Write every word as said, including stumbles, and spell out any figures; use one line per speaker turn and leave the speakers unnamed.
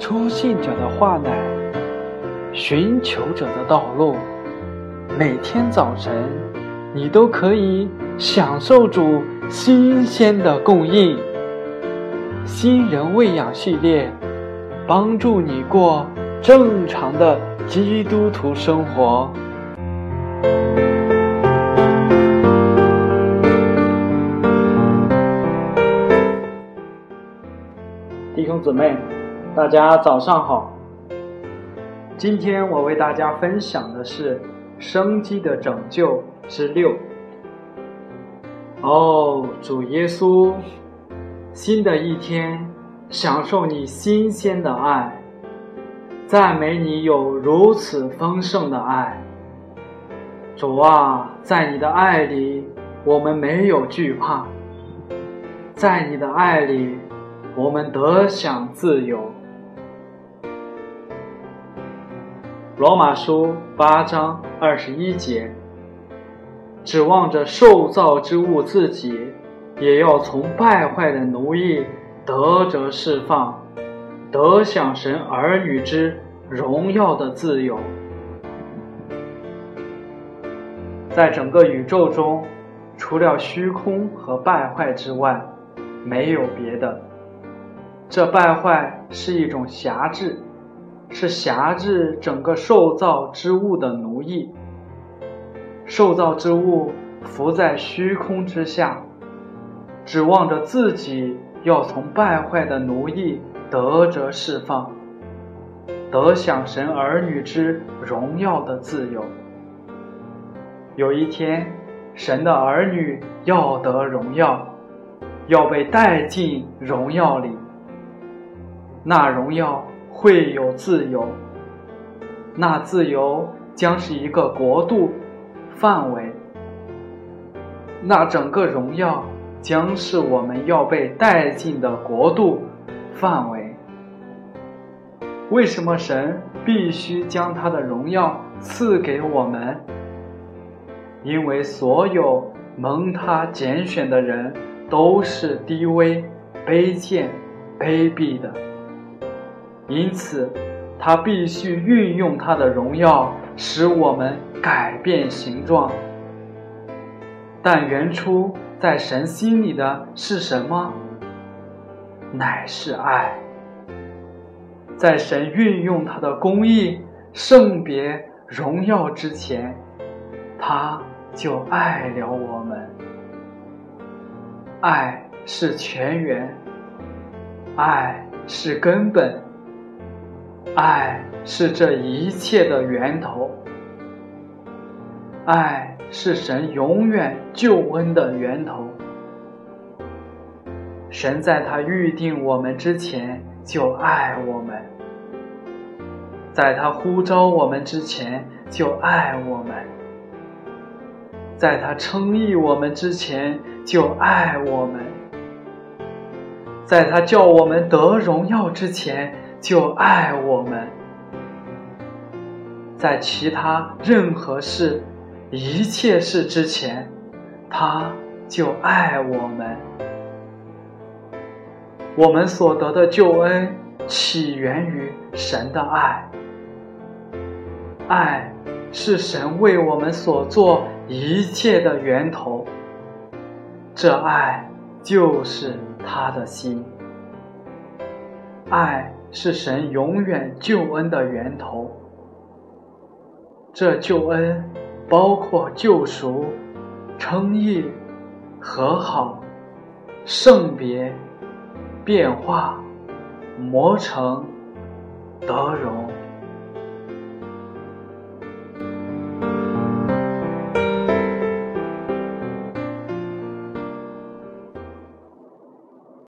初信者的话乃寻求者的道路。每天早晨，你都可以享受主新鲜的供应。新人喂养系列，帮助你过正常的基督徒生活。弟兄姊妹，大家早上好。今天我为大家分享的是生机的拯救之六。哦，主耶稣，新的一天，享受你新鲜的爱，赞美你有如此丰盛的爱。主啊，在你的爱里，我们没有惧怕，在你的爱里，我们得享自由。罗马书八章二十一节，指望着受造之物自己，也要从败坏的奴役得着释放，得享神儿女之荣耀的自由。在整个宇宙中，除了虚空和败坏之外，没有别的。这败坏是一种辖制，是辖制整个受造之物的奴役。受造之物伏在虚空之下，指望着自己要从败坏的奴役得着释放，得享神儿女之荣耀的自由。有一天，神的儿女要得荣耀，要被带进荣耀里。那荣耀会有自由，那自由将是一个国度范围，那整个荣耀将是我们要被带进的国度范围。为什么神必须将他的荣耀赐给我们？因为所有蒙他拣选的人都是低微、卑贱、卑鄙的，因此他必须运用他的荣耀使我们改变形状。但原初在神心里的是什么？乃是爱。在神运用他的公义、圣别、荣耀之前，他就爱了我们。爱是泉源，爱是根本，爱是这一切的源头，爱是神永远救恩的源头。神在他预定我们之前就爱我们，在他呼召我们之前就爱我们，在他称义我们之前就爱我们，在他叫我们得荣耀之前就爱我们，在其他任何事、一切事之前，他就爱我们。我们所得的救恩起源于神的爱，爱是神为我们所做一切的源头，这爱就是他的心。爱是神永远救恩的源头，这救恩包括救赎、称义、和好、圣别、变化、磨成、得荣